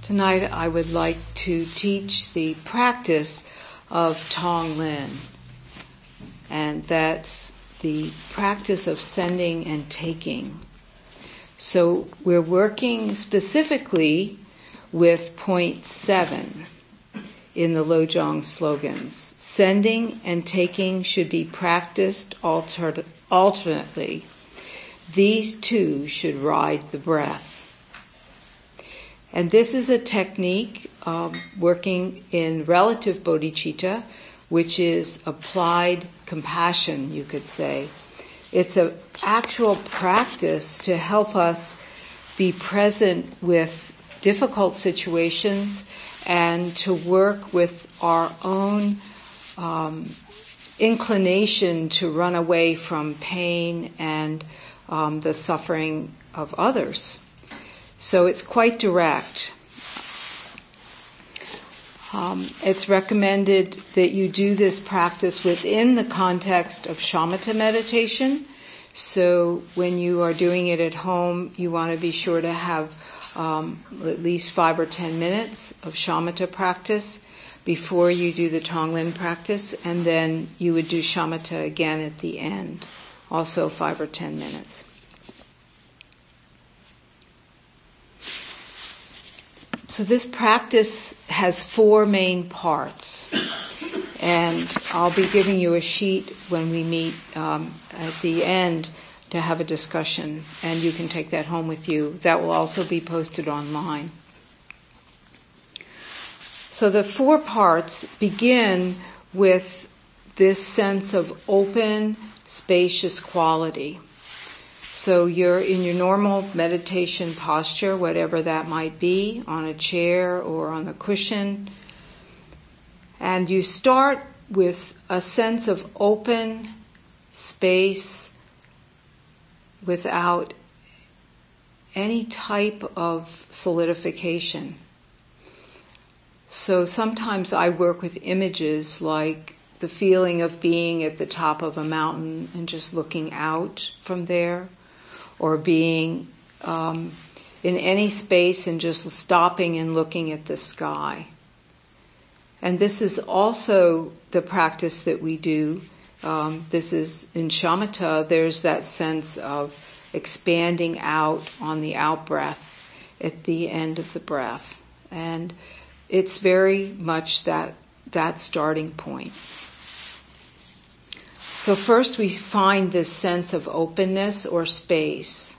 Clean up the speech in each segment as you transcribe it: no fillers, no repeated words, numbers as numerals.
Tonight I would like to teach the practice of Tonglen, and that's the practice of sending and taking. So we're working specifically with point 7 in the Lojong slogans. Sending and taking should be practiced alternately. These two should ride the breath. And this is a technique working in relative bodhicitta, which is applied compassion, you could say. It's an actual practice to help us be present with difficult situations and to work with our own inclination to run away from pain and the suffering of others. So it's quite direct. It's recommended that you do this practice within the context of shamatha meditation. So when you are doing it at home, you want to be sure to have at least 5 or 10 minutes of shamatha practice before you do the Tonglen practice, and then you would do shamatha again at the end, also 5 or 10 minutes. So this practice has 4 main parts, and I'll be giving you a sheet when we meet at the end to have a discussion, and you can take that home with you. That will also be posted online. So the 4 parts begin with this sense of open, spacious quality. So you're in your normal meditation posture, whatever that might be, on a chair or on a cushion. And you start with a sense of open space without any type of solidification. So sometimes I work with images like the feeling of being at the top of a mountain and just looking out from there, or being in any space and just stopping and looking at the sky. And this is also the practice that we do. This is in shamatha, there's that sense of expanding out on the out-breath at the end of the breath. And it's very much that starting point. So first we find this sense of openness or space.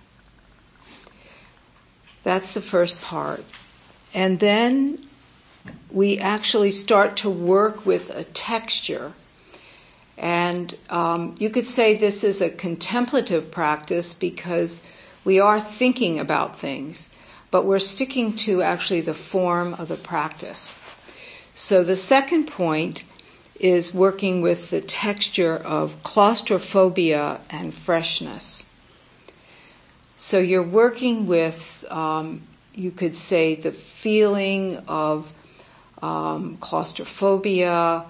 That's the first part. And then we actually start to work with a texture. And you could say this is a contemplative practice because we are thinking about things, but we're sticking to actually the form of the practice. So the second point is working with the texture of claustrophobia and freshness. So you're working with, you could say, the feeling of claustrophobia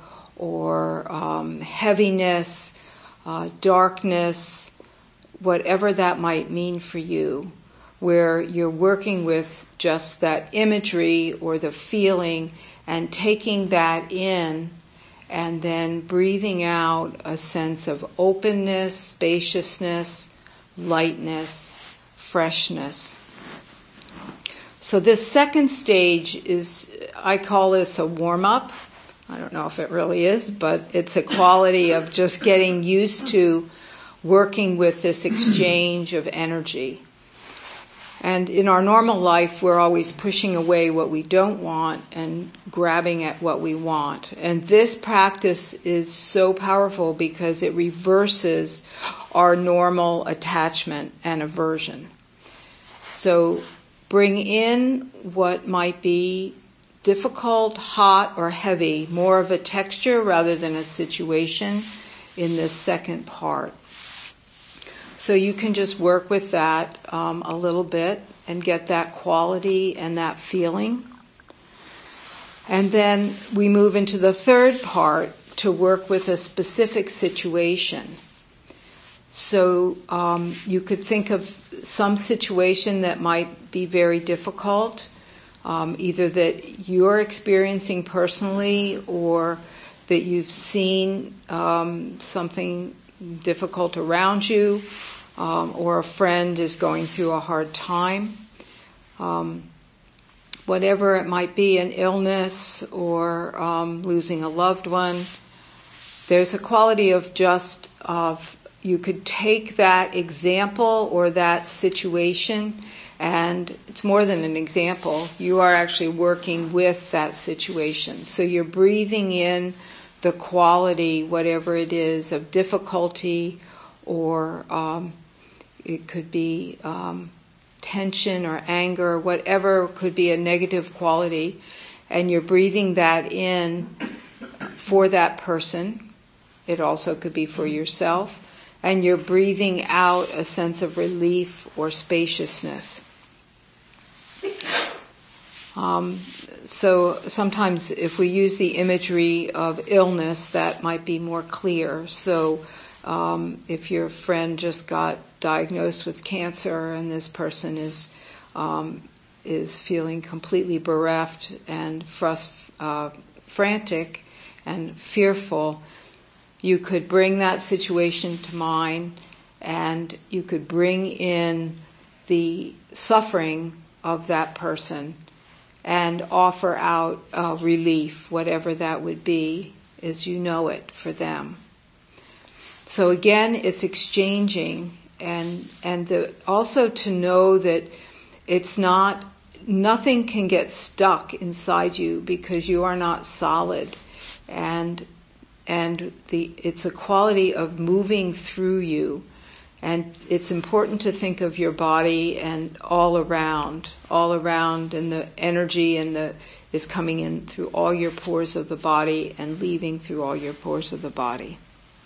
or heaviness, darkness, whatever that might mean for you, where you're working with just that imagery or the feeling and taking that in and then breathing out a sense of openness, spaciousness, lightness, freshness. So this second stage is, I call this a warm-up. I don't know if it really is, but it's a quality of just getting used to working with this exchange of energy. And in our normal life, we're always pushing away what we don't want and grabbing at what we want. And this practice is so powerful because it reverses our normal attachment and aversion. So bring in what might be difficult, hot, or heavy, more of a texture rather than a situation in this second part. So you can just work with that a little bit and get that quality and that feeling. And then we move into the third part to work with a specific situation. So you could think of some situation that might be very difficult, either that you're experiencing personally or that you've seen something difficult around you, or a friend is going through a hard time. Whatever it might be, an illness or losing a loved one, there's a quality of just you could take that example or that situation, and it's more than an example. You are actually working with that situation. So you're breathing in the quality, whatever it is, of difficulty, or it could be tension or anger, whatever could be a negative quality, and you're breathing that in for that person. It also could be for yourself, and you're breathing out a sense of relief or spaciousness. So sometimes if we use the imagery of illness, that might be more clear. So if your friend just got diagnosed with cancer and this person is feeling completely bereft and frantic and fearful, you could bring that situation to mind, and you could bring in the suffering of that person and offer out relief, whatever that would be, as you know it for them. So again, it's exchanging, and also to know that it's not, nothing can get stuck inside you because you are not solid, and it's a quality of moving through you. And it's important to think of your body and all around, and the energy is coming in through all your pores of the body and leaving through all your pores of the body.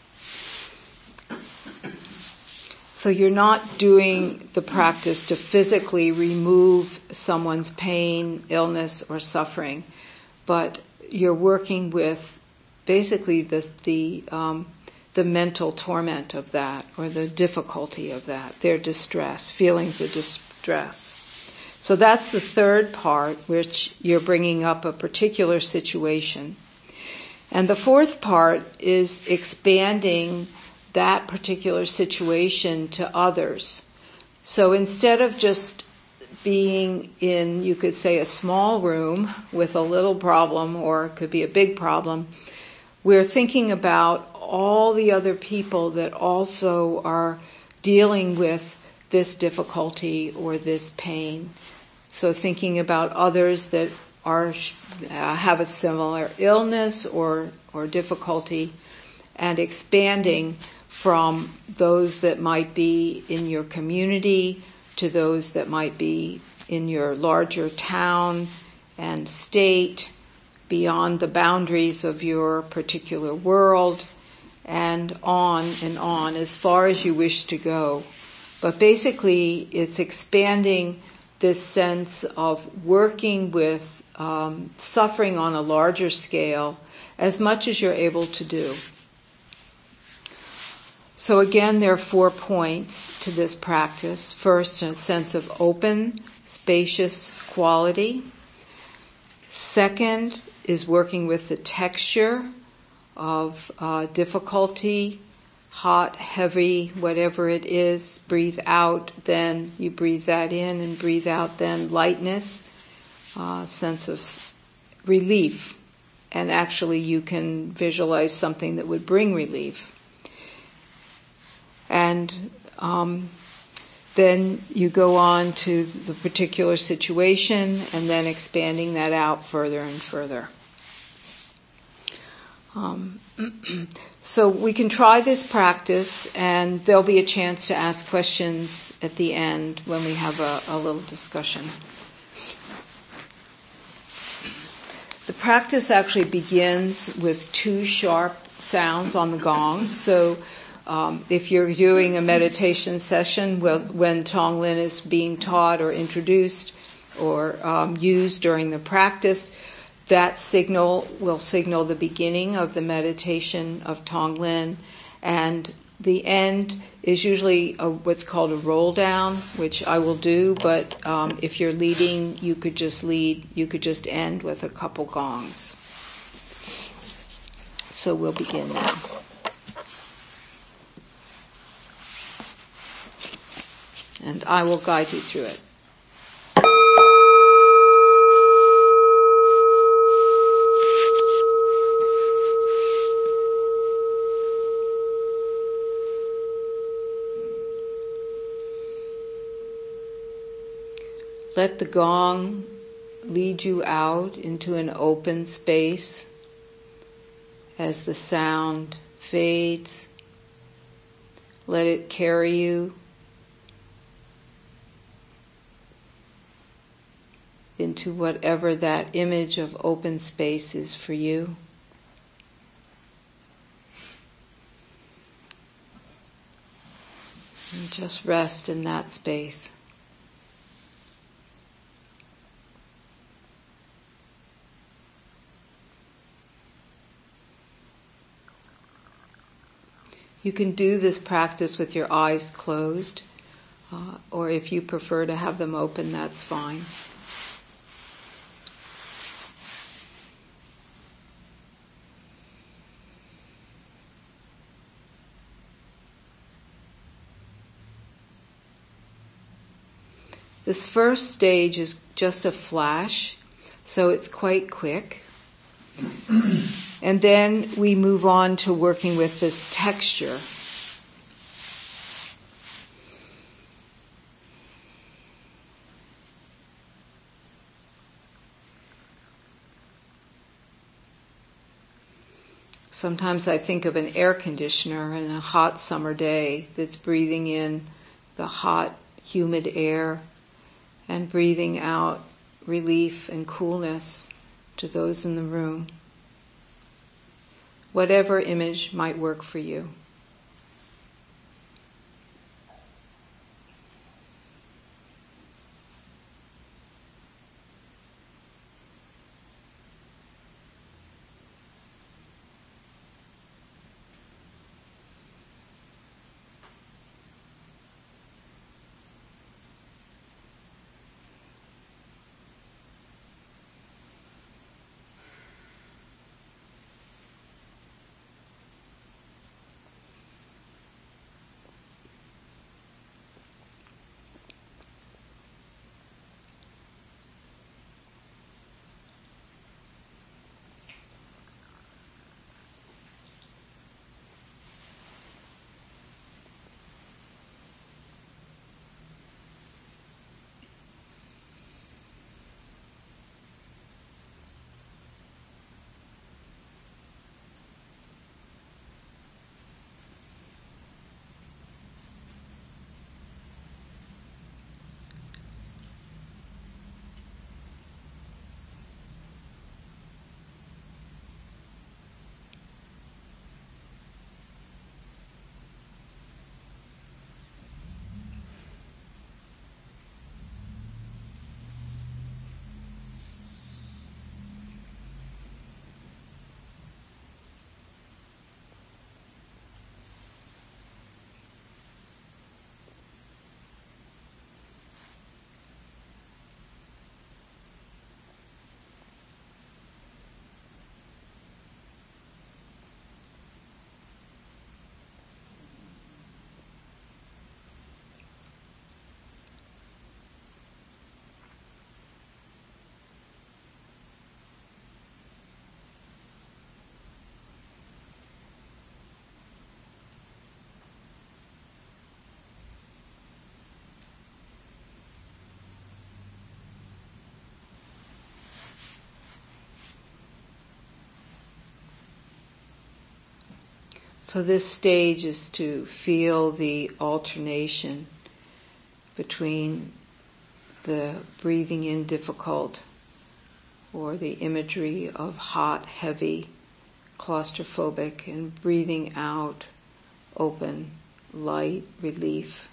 So you're not doing the practice to physically remove someone's pain, illness, or suffering, but you're working with basically the mental torment of that, or the difficulty of that, their distress, feelings of distress. So that's the third part, which you're bringing up a particular situation. And the fourth part is expanding that particular situation to others. So instead of just being in, you could say, a small room with a little problem, or it could be a big problem, we're thinking about all the other people that also are dealing with this difficulty or this pain. So thinking about others that have a similar illness or difficulty, and expanding from those that might be in your community to those that might be in your larger town and state, beyond the boundaries of your particular world, and on, as far as you wish to go. But basically, it's expanding this sense of working with suffering on a larger scale as much as you're able to do. So again, there are 4 points to this practice. First, a sense of open, spacious quality. Second is working with the texture of difficulty, hot, heavy, whatever it is. Breathe out, then you breathe that in, and breathe out, then lightness, sense of relief. And actually you can visualize something that would bring relief. And then you go on to the particular situation, and then expanding that out further and further. So we can try this practice, and there'll be a chance to ask questions at the end when we have a little discussion. The practice actually begins with 2 sharp sounds on the gong. So if you're doing a meditation session when Tonglen is being taught or introduced or used during the practice, that signal will signal the beginning of the meditation of Tonglen, and The end is usually what's called a roll down, which I will do, but if you're leading, you could just end with a couple gongs. So we'll begin now. And I will guide you through it. Let the gong lead you out into an open space as the sound fades. Let it carry you into whatever that image of open space is for you. And just rest in that space. You can do this practice with your eyes closed, or if you prefer to have them open, that's fine. This first stage is just a flash, so it's quite quick. And then we move on to working with this texture. Sometimes I think of an air conditioner in a hot summer day that's breathing in the hot, humid air and breathing out relief and coolness to those in the room. Whatever image might work for you. So this stage is to feel the alternation between the breathing in difficult or the imagery of hot, heavy, claustrophobic, and breathing out open, light, relief.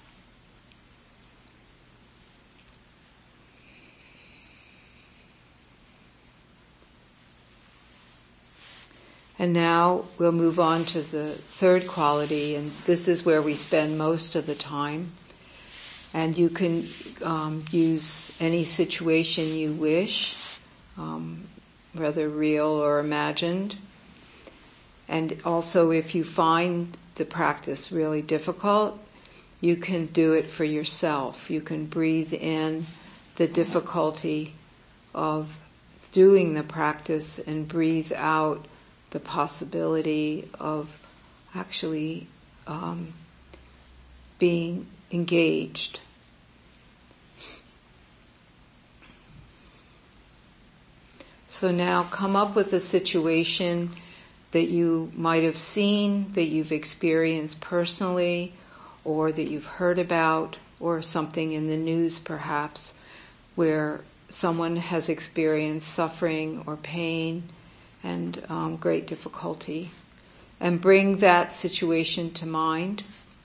And now we'll move on to the third quality, and this is where we spend most of the time. And you can use any situation you wish, whether real or imagined. And also, if you find the practice really difficult, you can do it for yourself. You can breathe in the difficulty of doing the practice and breathe out the possibility of actually being engaged. So now come up with a situation that you might have seen, that you've experienced personally, or that you've heard about, or something in the news perhaps, where someone has experienced suffering or pain and great difficulty. And bring that situation to mind.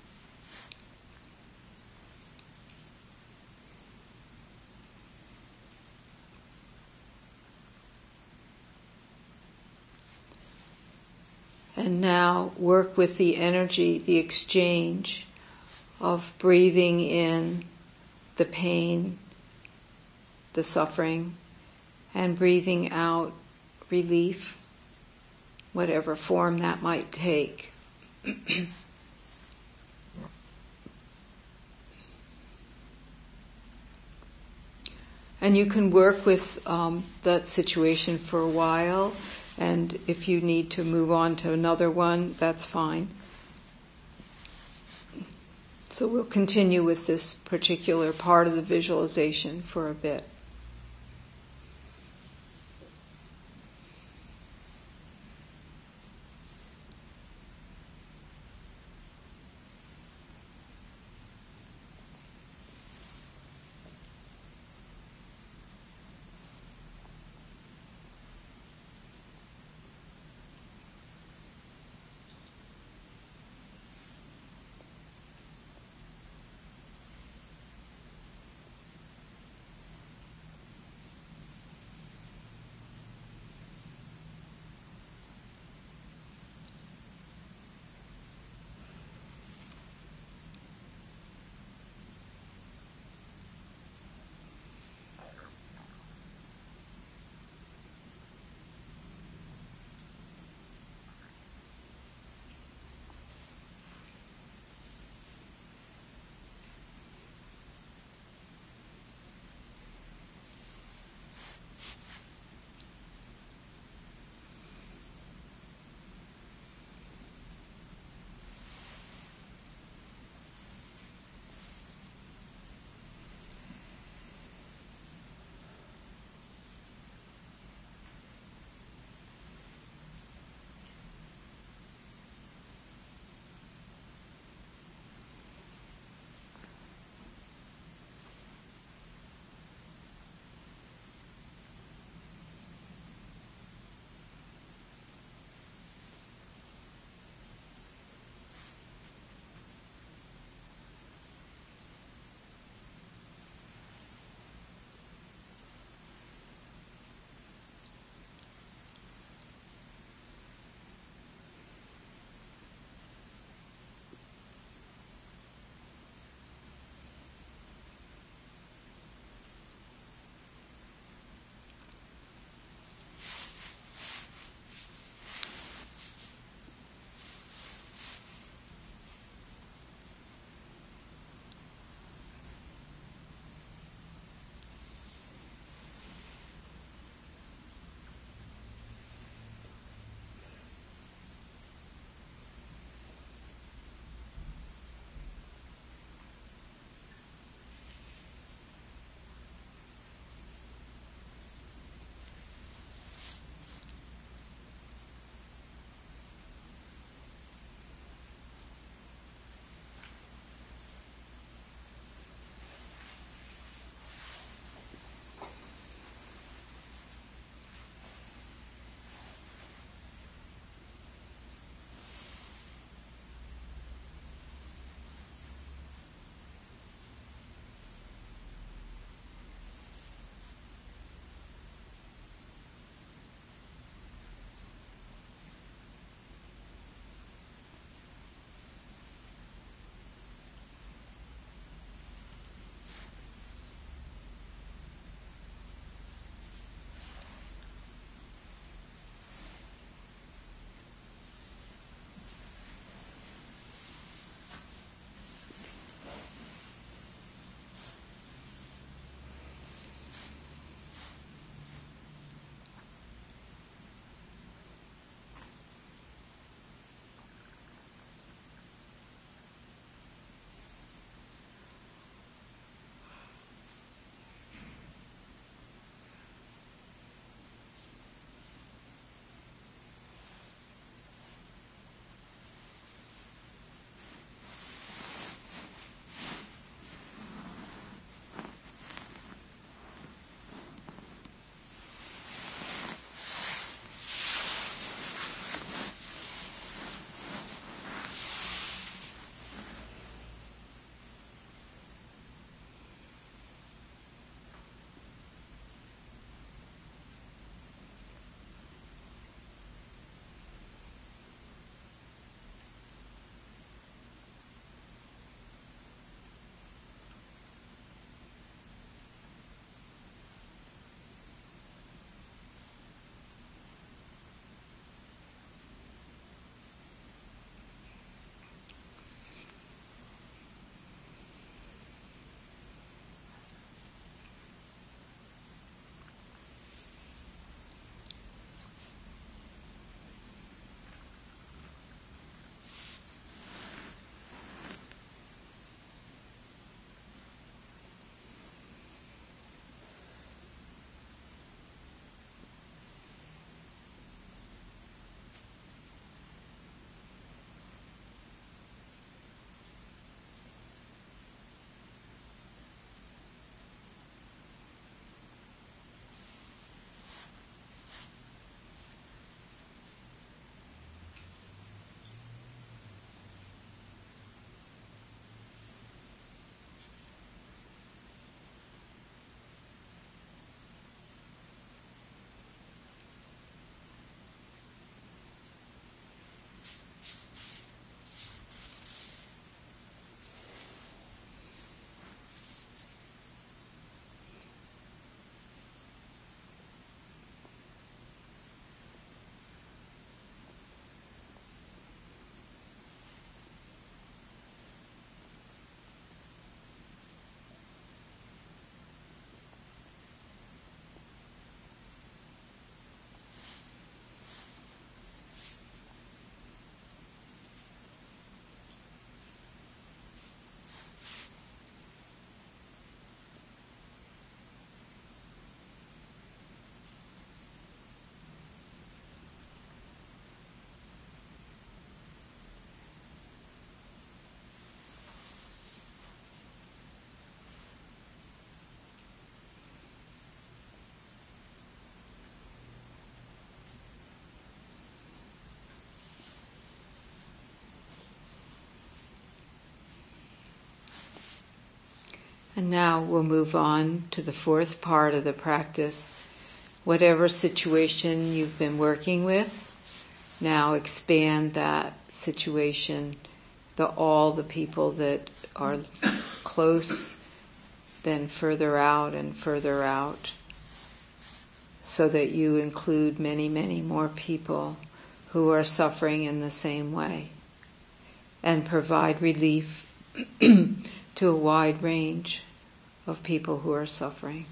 And now work with the energy, the exchange of breathing in the pain, the suffering, and breathing out relief, whatever form that might take. And you can work with that situation for a while, and if you need to move on to another one, that's fine. So we'll continue with this particular part of the visualization for a bit. And now we'll move on to the fourth part of the practice. Whatever situation you've been working with, now expand that situation, all the people that are close, then further out and further out, so that you include many, many more people who are suffering in the same way, and provide relief to a wide range of people who are suffering.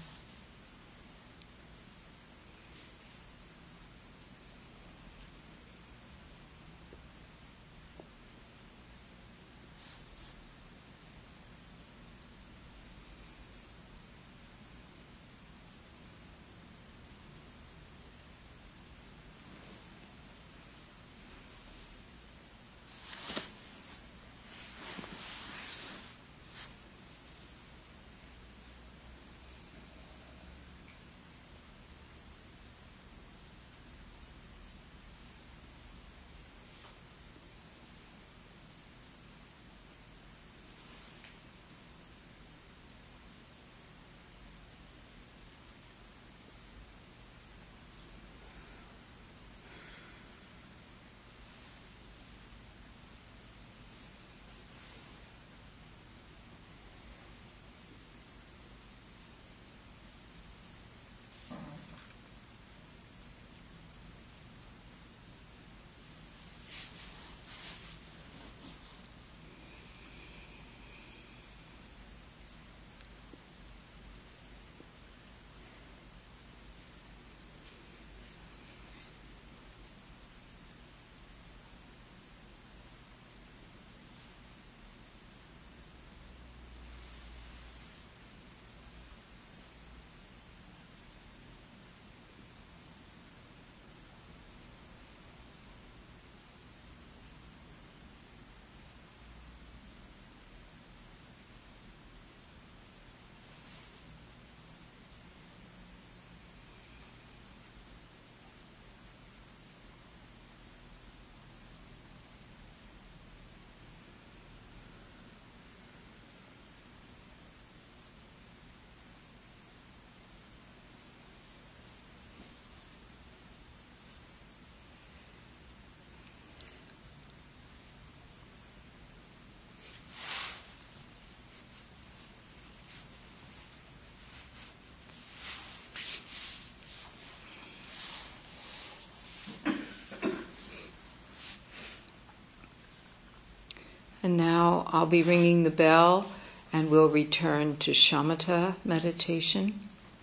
And now I'll be ringing the bell, and we'll return to shamatha meditation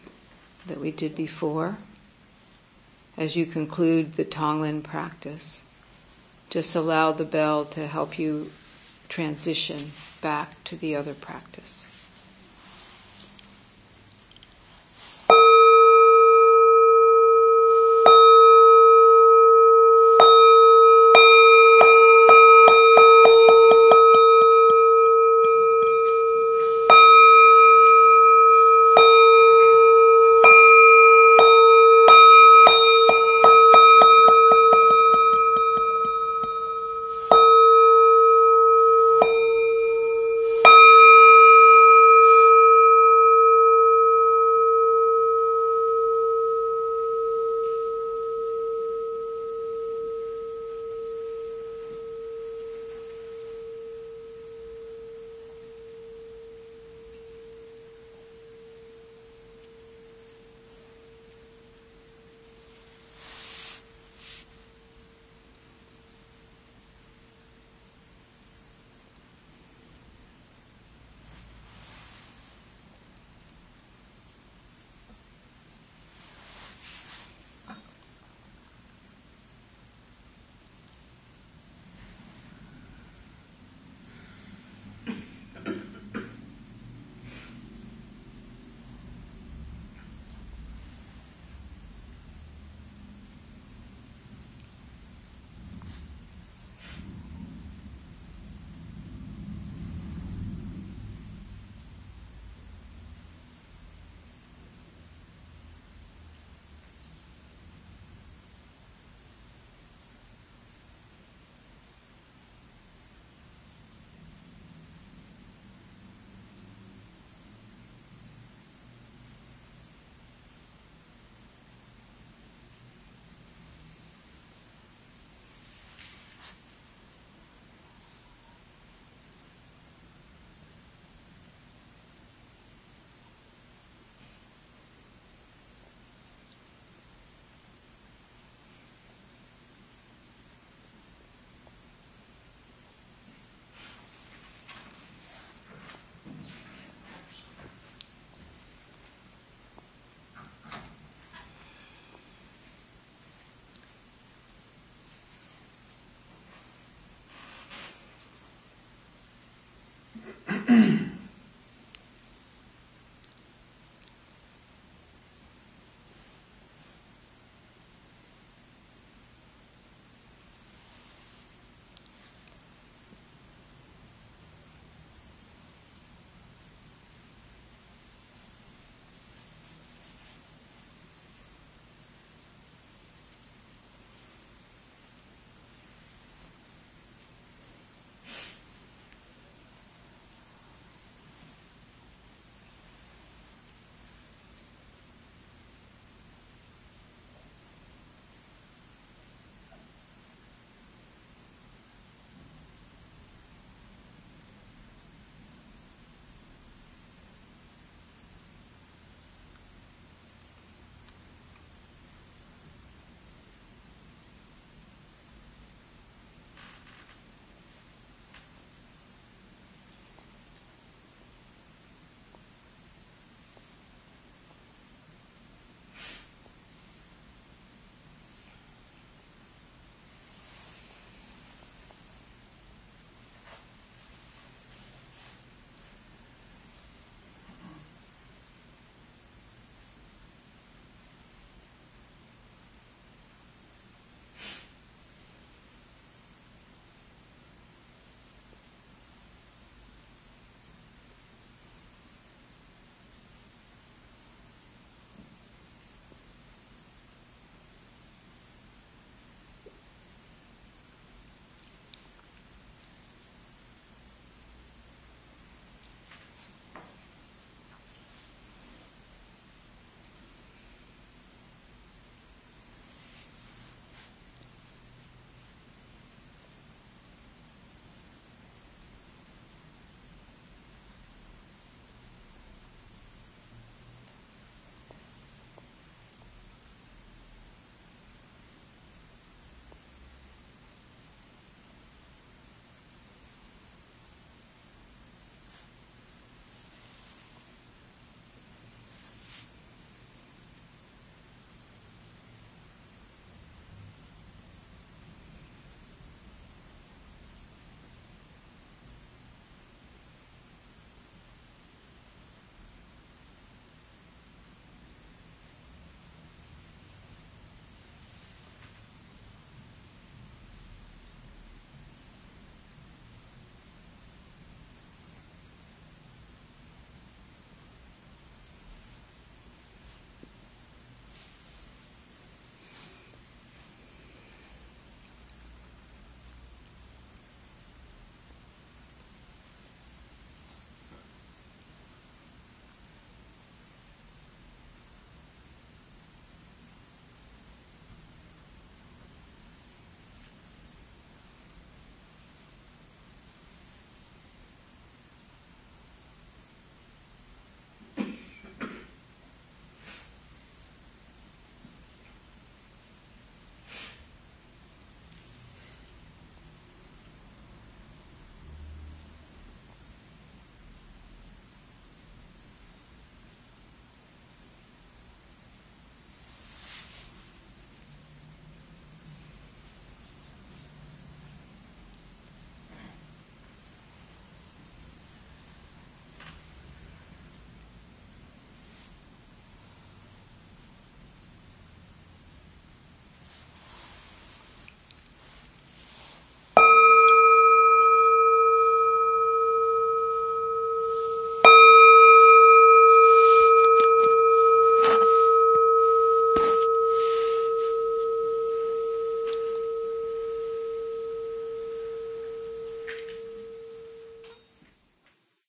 that we did before. As you conclude the Tonglen practice, just allow the bell to help you transition back to the other practice.